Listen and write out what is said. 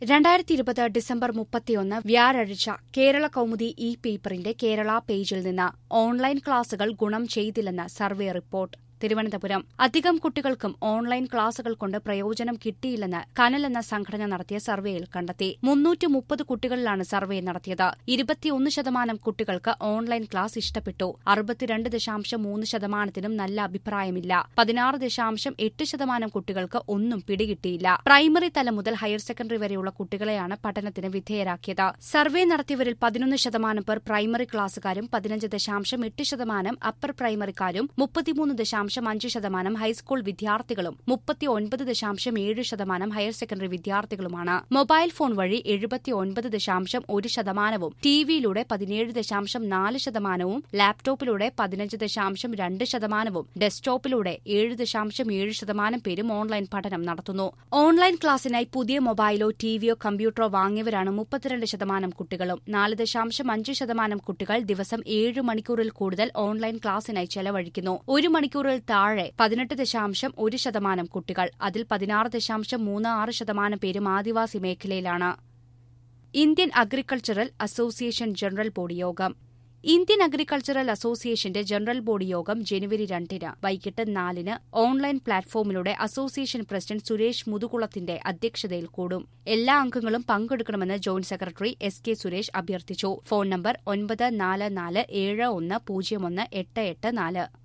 2020 December 31 വ്യാഴാഴ്ച കേരള കൗമുദി പേപ്പറിന്റെ കേരള പേജിൽ നിന്ന് ഓൺലൈൻ ക്ലാസുകൾ ഗുണം ചെയ്തില്ലെന്ന് സർവേ റിപ്പോർട്ട്. തിരുവനന്തപുരം അധികം കുട്ടികൾക്കും ഓൺലൈൻ ക്ലാസുകൾ കൊണ്ട് പ്രയോജനം കിട്ടിയില്ലെന്ന് കനൽ എന്ന സംഘടന നടത്തിയ സർവേയിൽ കണ്ടെത്തി. 330 കുട്ടികളിലാണ് സർവേ നടത്തിയത്. 21% കുട്ടികൾക്ക് ഓൺലൈൻ ക്ലാസ് ഇഷ്ടപ്പെട്ടു. 62.3%നും നല്ല അഭിപ്രായമില്ല. 16.8% കുട്ടികൾക്ക് ഒന്നും പിടികിട്ടിയില്ല. പ്രൈമറി തലം മുതൽ ഹയർ സെക്കൻഡറി വരെയുള്ള കുട്ടികളെയാണ് പഠനത്തിന് വിധേയരാക്കിയത്. സർവേ നടത്തിയവരിൽ 11% പേർ പ്രൈമറി ക്ലാസുകാരും 15.8% അപ്പർ പ്രൈമറിക്കാരും 33.5% ഹൈസ്കൂൾ വിദ്യാർത്ഥികളും 39.7% ഹയർ സെക്കൻഡറി വിദ്യാർത്ഥികളുമാണ്. മൊബൈൽ ഫോൺ വഴി 79.1%, ടിവിയിലൂടെ 17.4%, ലാപ്ടോപ്പിലൂടെ 15.2%, ഡെസ്ക്ടോപ്പിലൂടെ 7.7% പേരും ഓൺലൈൻ പഠനം നടത്തുന്നു. ഓൺലൈൻ ക്ലാസിനായി പുതിയ മൊബൈലോ ടിവിയോ കമ്പ്യൂട്ടറോ വാങ്ങിയവരാണ് 32% കുട്ടികളും. 4.5% കുട്ടികൾ ദിവസം 7 മണിക്കൂറിൽ കൂടുതൽ ഓൺലൈൻ ക്ലാസിനായി ചെലവഴിക്കുന്നു. 1 മണിക്കൂറിൽ താഴെ 18.1% കുട്ടികൾ. അതിൽ 16.36% പേരും ആദിവാസി മേഖലയിലാണ്. Indian agricultural association general body യോഗം. ഇന്ത്യൻ അഗ്രികൾച്ചറൽ അസോസിയേഷന്റെ ജനറൽ ബോഡി യോഗം ജനുവരി 2 വൈകിട്ട് 4 ഓൺലൈൻ പ്ലാറ്റ്ഫോമിലൂടെ അസോസിയേഷൻ പ്രസിഡന്റ് സുരേഷ് മുതുകുളത്തിന്റെ അധ്യക്ഷതയിൽ കൂടും. എല്ലാ അംഗങ്ങളും പങ്കെടുക്കണമെന്ന് ജോയിന്റ് സെക്രട്ടറി SK സുരേഷ് അഭ്യർത്ഥിച്ചു. Phone number 9447101884.